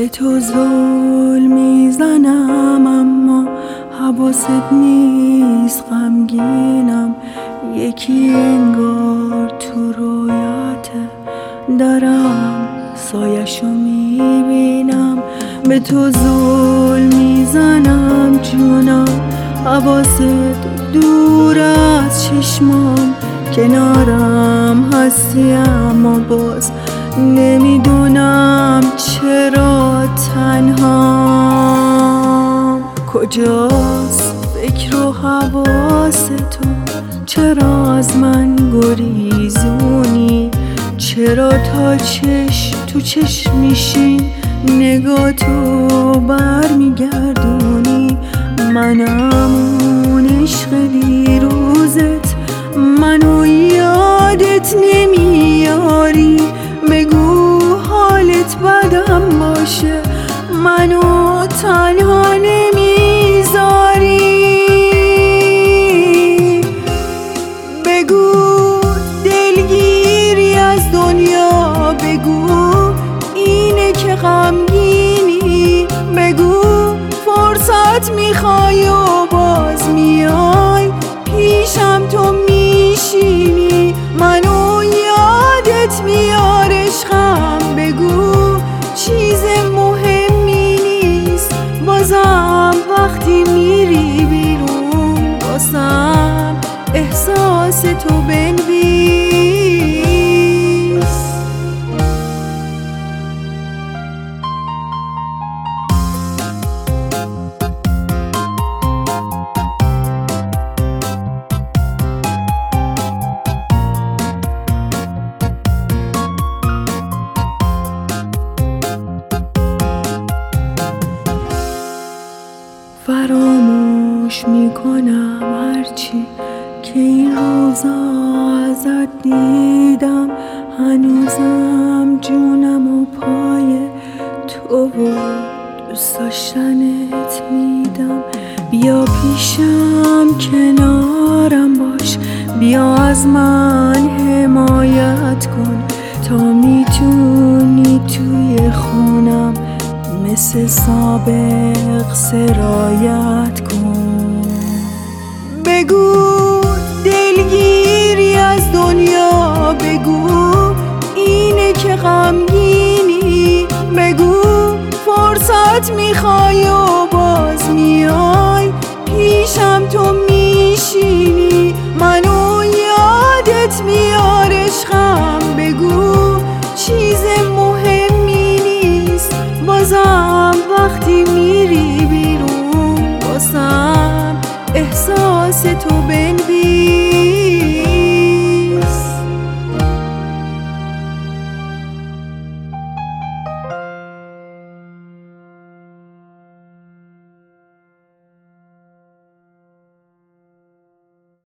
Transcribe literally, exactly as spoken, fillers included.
به تو زل میزنم اما حواست نیست، غمگینم. یکی انگار تو رویاته، دارم سایشو میبینم. به تو زل میزنم جونم، حواست دور از چشمام. کنارم هستی اما باز نمیدونم چرا تنهام. کجاست فکر و حواس تو؟ چرا از من گریزونی؟ چرا تا چشم تو چشم میشین نگاه تو بر میگردونی؟ منم اون عشق دیروزت، منو یادت نمیاری. بگو حالت بدم باشه، منو تنها نمیذاری. بگو دلگیری از دنیا، بگو اینه که غمگینی. بگو فرصت میخوای و باز میای پیشم تو میشینی. منو یادت میار عشقم، بگو چیز مهمی نیست. بازم وقتی میری بیرون واسم احساس تو بنویس. فراموش میکنم هرچی که این روزا ازت دیدم. هنوزم جونم و پای تو و دوست داشتنت میدم. بیا پیشم کنارم باش، بیا از من حمایت کن تا میتونی توی خونم مثل سابق سرایت کن. بگو دلگیری از دنیا، بگو اینه که غمگینی. بگو فرصت میخوای